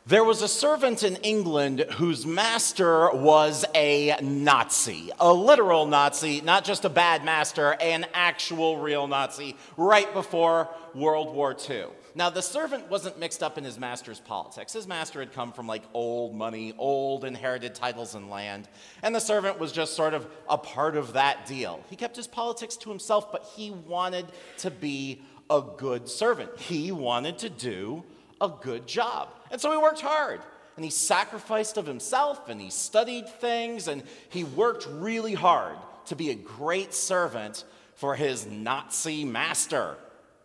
There was a servant in England whose master was a Nazi, a literal Nazi, not just a bad master, an actual real Nazi, right before World War II. Now, the servant wasn't mixed up in his master's politics. His master had come from old money, old inherited titles and land, and the servant was just sort of a part of that deal. He kept his politics to himself, but he wanted to be a good servant. He wanted to do a good job. And so he worked hard, and he sacrificed of himself, and he studied things, and he worked really hard to be a great servant for his Nazi master.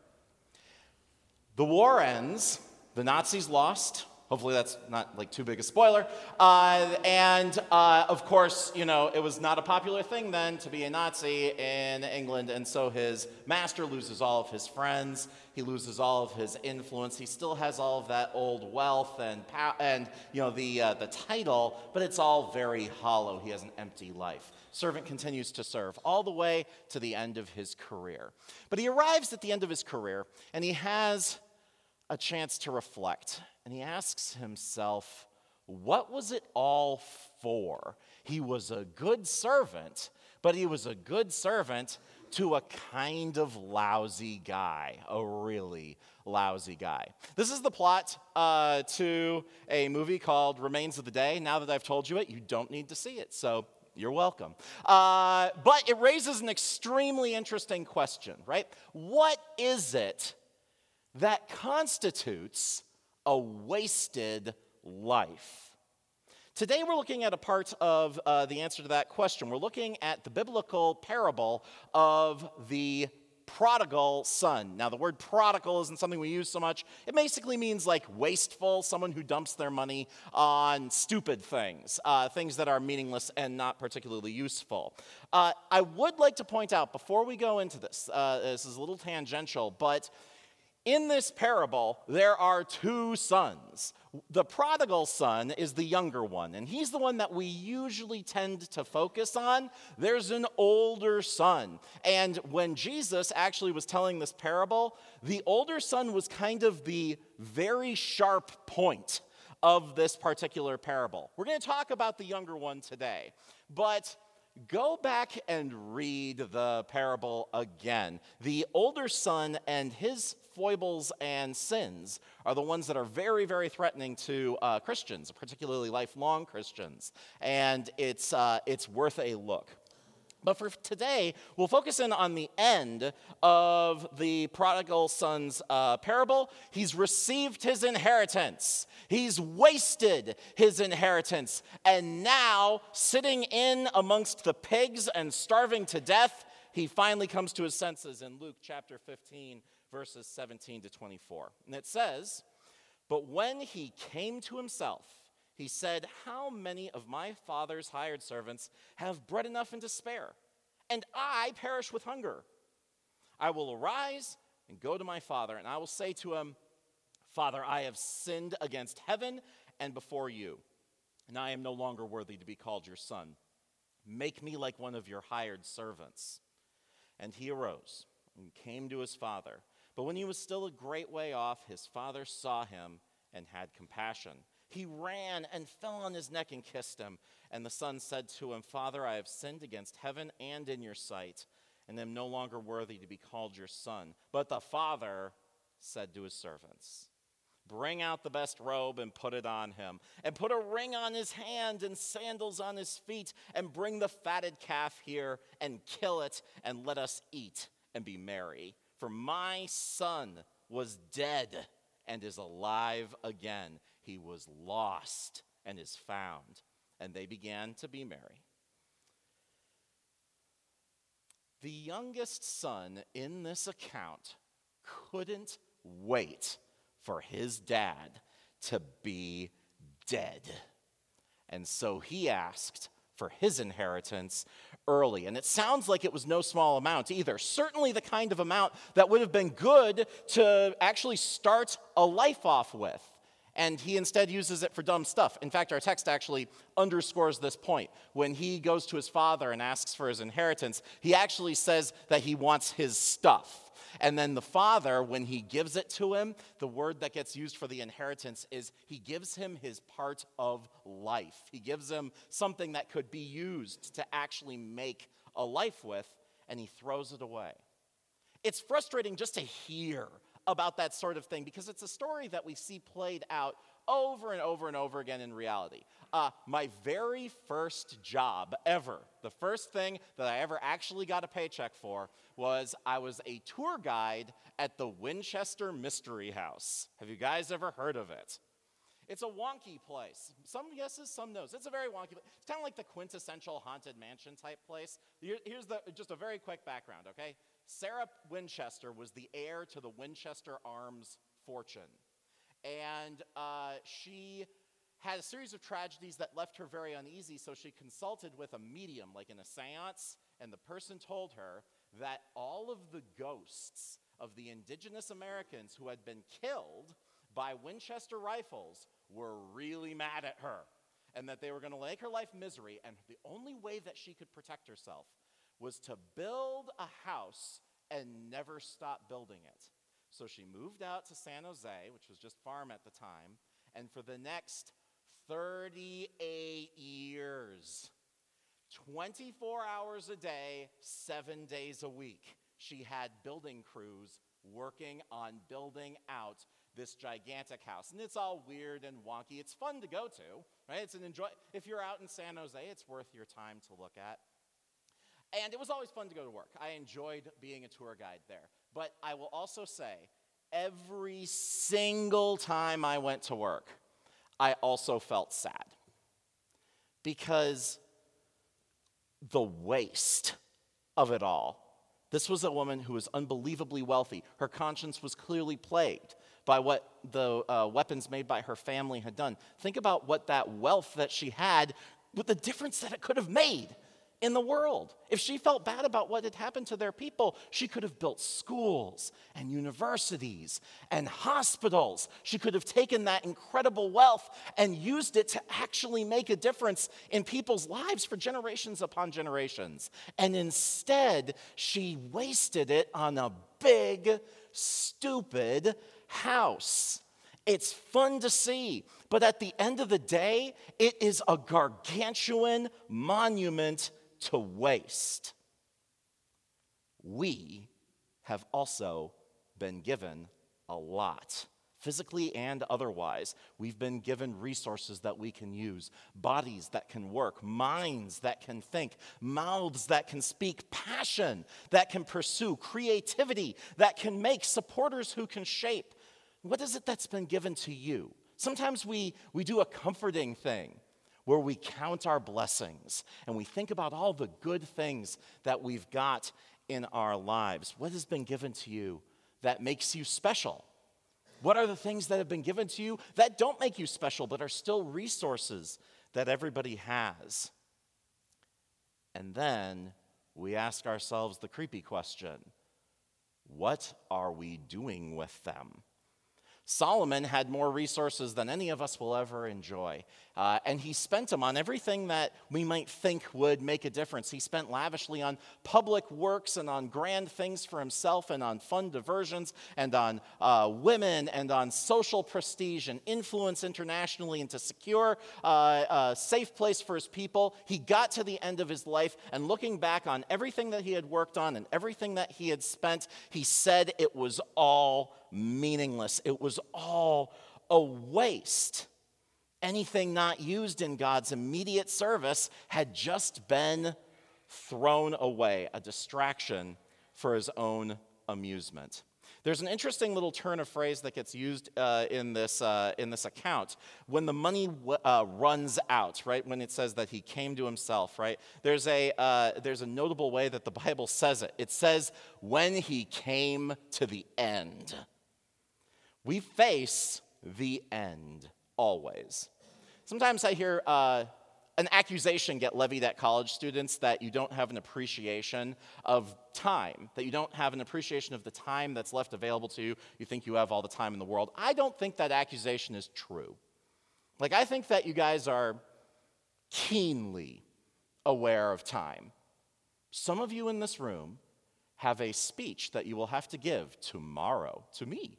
The war ends, the Nazis lost. Hopefully that's not too big a spoiler. Of course, it was not a popular thing then to be a Nazi in England, and so his master loses all of his friends. He loses all of his influence. He still has all of that old wealth and the title, but it's all very hollow. He has an empty life. Servant continues to serve all the way to the end of his career. But he arrives at the end of his career, and he has a chance to reflect. And he asks himself, what was it all for? He was a good servant, but he was a good servant to a kind of lousy guy, a really lousy guy. This is the plot to a movie called Remains of the Day. Now that I've told you it, you don't need to see it, so you're welcome. But it raises an extremely interesting question, right? What is it that constitutes a wasted life? Today we're looking at a part of the answer to that question. We're looking at the biblical parable of the prodigal son. Now, the word prodigal isn't something we use so much. It basically means wasteful, someone who dumps their money on stupid things, things that are meaningless and not particularly useful. I would like to point out before we go into this, this is a little tangential, but in this parable, there are two sons. The prodigal son is the younger one, and he's the one that we usually tend to focus on. There's an older son. And when Jesus actually was telling this parable, the older son was kind of the very sharp point of this particular parable. We're going to talk about the younger one today, but go back and read the parable again. The older son and his foibles and sins are the ones that are very, very threatening to Christians, particularly lifelong Christians. And it's worth a look. But for today, we'll focus in on the end of the prodigal son's parable. He's received his inheritance. He's wasted his inheritance. And now, sitting in amongst the pigs and starving to death, he finally comes to his senses in Luke chapter 15, verses 17 to 24. And it says, "But when he came to himself, he said, 'How many of my father's hired servants have bread enough and to spare? And I perish with hunger. I will arise and go to my father, and I will say to him, Father, I have sinned against heaven and before you, and I am no longer worthy to be called your son. Make me like one of your hired servants.' And he arose and came to his father. But when he was still a great way off, his father saw him and had compassion. He ran and fell on his neck and kissed him. And the son said to him, Father, I have sinned against heaven and in your sight, and am no longer worthy to be called your son. But the father said to his servants, Bring out the best robe and put it on him, and put a ring on his hand and sandals on his feet, and bring the fatted calf here and kill it, and let us eat and be merry. For my son was dead and is alive again. He was lost and is found. And they began to be merry. The youngest son in this account couldn't wait for his dad to be dead. And so he asked for his inheritance early. And it sounds like it was no small amount either. Certainly the kind of amount that would have been good to actually start a life off with. And he instead uses it for dumb stuff. In fact, our text actually underscores this point. When he goes to his father and asks for his inheritance, he actually says that he wants his stuff. And then the father, when he gives it to him, the word that gets used for the inheritance is he gives him his part of life. He gives him something that could be used to actually make a life with, and he throws it away. It's frustrating just to hear about that sort of thing because it's a story that we see played out over and over and over again in reality. My very first job ever, the first thing that I ever actually got a paycheck for was I was a tour guide at the Winchester Mystery House. Have you guys ever heard of it? It's a wonky place. Some yeses, some no's. It's a very wonky place. It's kind of like the quintessential haunted mansion type place. Here's just a very quick background, okay? Sarah Winchester was the heir to the Winchester Arms fortune. And she had a series of tragedies that left her very uneasy, so she consulted with a medium, like in a seance, and the person told her that all of the ghosts of the indigenous Americans who had been killed by Winchester rifles were really mad at her, and that they were going to make her life misery, and the only way that she could protect herself was to build a house and never stop building it. So she moved out to San Jose, which was just farm at the time, and for the next 38 years, 24 hours a day, 7 days a week, she had building crews working on building out this gigantic house. And it's all weird and wonky. It's fun to go to, right? If you're out in San Jose, it's worth your time to look at. And it was always fun to go to work. I enjoyed being a tour guide there. But I will also say, every single time I went to work, I also felt sad. Because the waste of it all. This was a woman who was unbelievably wealthy. Her conscience was clearly plagued by what the weapons made by her family had done. Think about what that wealth that she had, with the difference that it could have made in the world. If she felt bad about what had happened to their people, she could have built schools and universities and hospitals. She could have taken that incredible wealth and used it to actually make a difference in people's lives for generations upon generations. And instead, she wasted it on a big, stupid house. It's fun to see, but at the end of the day, it is a gargantuan monument to waste. We have also been given a lot, physically and otherwise. We've been given resources that we can use, bodies that can work, minds that can think, mouths that can speak, passion that can pursue, creativity that can make, supporters who can shape. What is it that's been given to you? Sometimes we do a comforting thing where we count our blessings and we think about all the good things that we've got in our lives. What has been given to you that makes you special? What are the things that have been given to you that don't make you special but are still resources that everybody has? And then we ask ourselves the creepy question, what are we doing with them? Solomon had more resources than any of us will ever enjoy. And he spent them on everything that we might think would make a difference. He spent lavishly on public works and on grand things for himself and on fun diversions and on women and on social prestige and influence internationally and to secure a safe place for his people. He got to the end of his life, and looking back on everything that he had worked on and everything that he had spent, he said it was all meaningless. It was all a waste. Anything not used in God's immediate service had just been thrown away, a distraction for his own amusement. There's an interesting little turn of phrase that gets used in this account. When the money runs out, right? When it says that he came to himself, right? There's a notable way that the Bible says it. It says, when he came to the end. We face the end always. Sometimes I hear an accusation get levied at college students that you don't have an appreciation of time, that you don't have an appreciation of the time that's left available to you. You think you have all the time in the world. I don't think that accusation is true. I think that you guys are keenly aware of time. Some of you in this room have a speech that you will have to give tomorrow to me.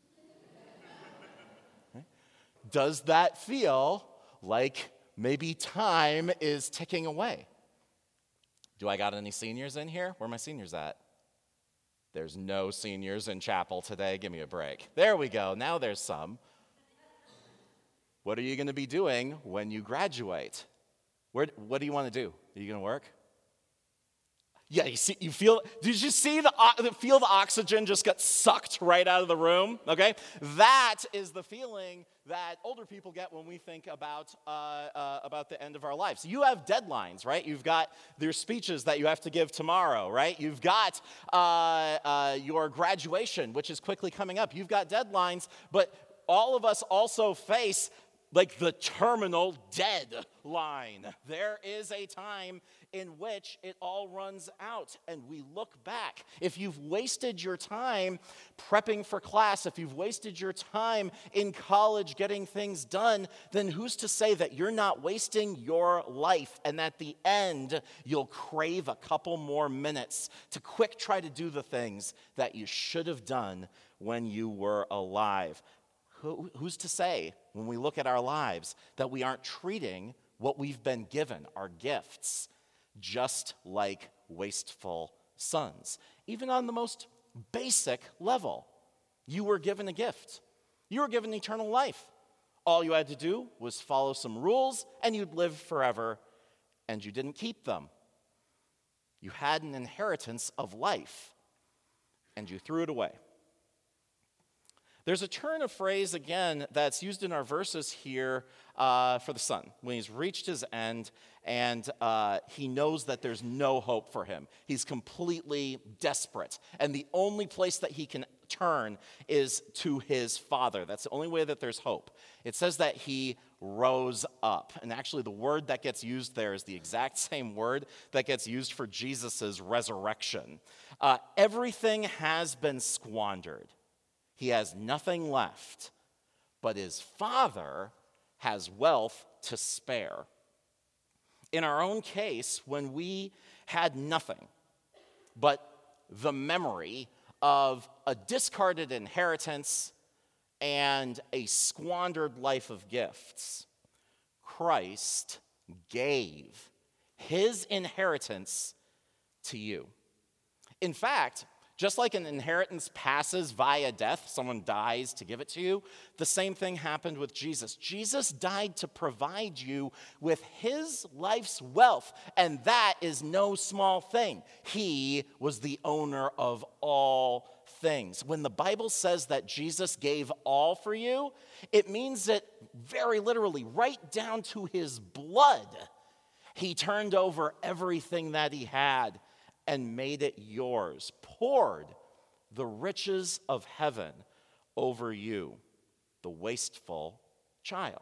Okay? Does that feel like maybe time is ticking away? Do I got any seniors in here? Where are my seniors at? There's no seniors in chapel today. Give me a break. There we go. Now there's some. What are you going to be doing when you graduate? What do you want to do? Are you going to work? Yeah, you feel, did you see feel the oxygen just get sucked right out of the room? Okay? That is the feeling that older people get when we think about the end of our lives. You have deadlines, right? You've got your speeches that you have to give tomorrow, right? You've got your graduation, which is quickly coming up. You've got deadlines, but all of us also face like the terminal deadline. There is a time in which it all runs out and we look back. If you've wasted your time prepping for class, if you've wasted your time in college getting things done, then who's to say that you're not wasting your life and at the end you'll crave a couple more minutes to quick try to do the things that you should have done when you were alive. Who's to say when we look at our lives that we aren't treating what we've been given, our gifts, just like wasteful sons? Even on the most basic level, you were given a gift. You were given eternal life. All you had to do was follow some rules and you'd live forever, and you didn't keep them. You had an inheritance of life and you threw it away. There's a turn of phrase, again, that's used in our verses here for the son. When he's reached his end and he knows that there's no hope for him. He's completely desperate. And the only place that he can turn is to his father. That's the only way that there's hope. It says that he rose up. And actually the word that gets used there is the exact same word that gets used for Jesus' resurrection. Everything has been squandered. He has nothing left, but his father has wealth to spare. In our own case, when we had nothing but the memory of a discarded inheritance and a squandered life of gifts, Christ gave his inheritance to you. In fact, just like an inheritance passes via death, someone dies to give it to you, the same thing happened with Jesus. Jesus died to provide you with his life's wealth, and that is no small thing. He was the owner of all things. When the Bible says that Jesus gave all for you, it means it very literally, right down to his blood. He turned over everything that he had and made it yours, poured the riches of heaven over you, the wasteful child.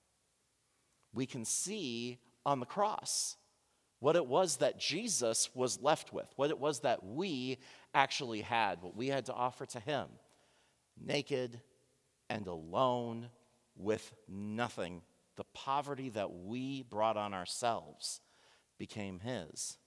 We can see on the cross what it was that Jesus was left with, what it was that we actually had, what we had to offer to him, naked and alone with nothing. The poverty that we brought on ourselves became his.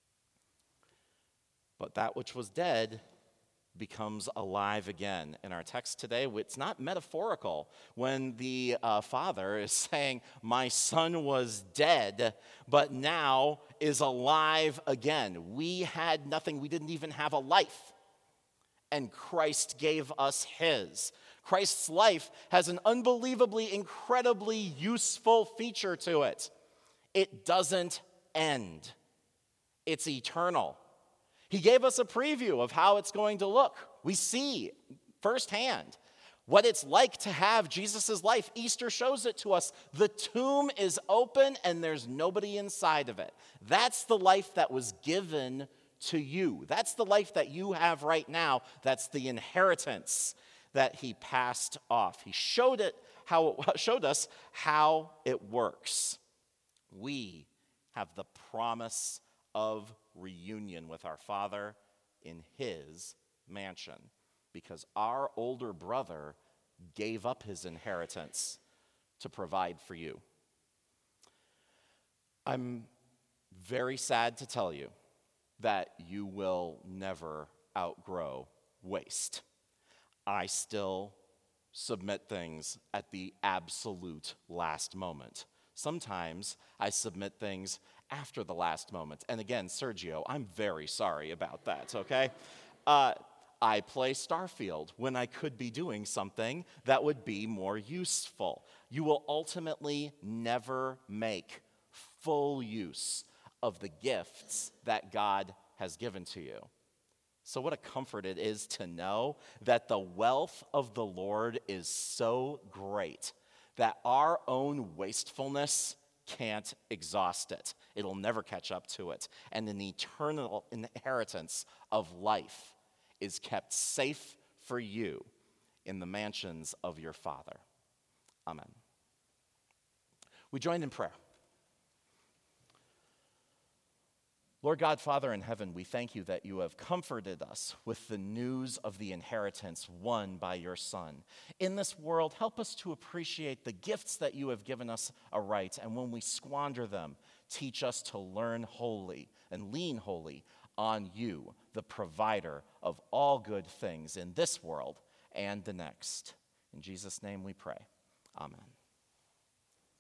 But that which was dead becomes alive again. In our text today, it's not metaphorical when the father is saying, my son was dead, but now is alive again. We had nothing. We didn't even have a life. And Christ gave us his. Christ's life has an unbelievably, incredibly useful feature to it. It doesn't end. It's eternal. He gave us a preview of how it's going to look. We see firsthand what it's like to have Jesus' life. Easter shows it to us. The tomb is open and there's nobody inside of it. That's the life that was given to you. That's the life that you have right now. That's the inheritance that he passed off. He showed us how it works. We have the promise of reunion with our Father in his mansion because our older brother gave up his inheritance to provide for you. I'm very sad to tell you that you will never outgrow waste. I still submit things at the absolute last moment. Sometimes I submit things after the last moment. And again, Sergio, I'm very sorry about that, okay? I play Starfield when I could be doing something that would be more useful. You will ultimately never make full use of the gifts that God has given to you. So what a comfort it is to know that the wealth of the Lord is so great that our own wastefulness can't exhaust it. It'll never catch up to it. And an eternal inheritance of life is kept safe for you in the mansions of your Father. Amen. We join in prayer. Lord God, Father in heaven, we thank you that you have comforted us with the news of the inheritance won by your Son. In this world, help us to appreciate the gifts that you have given us aright, and when we squander them, teach us to learn wholly and lean wholly on you, the provider of all good things in this world and the next. In Jesus' name we pray. Amen.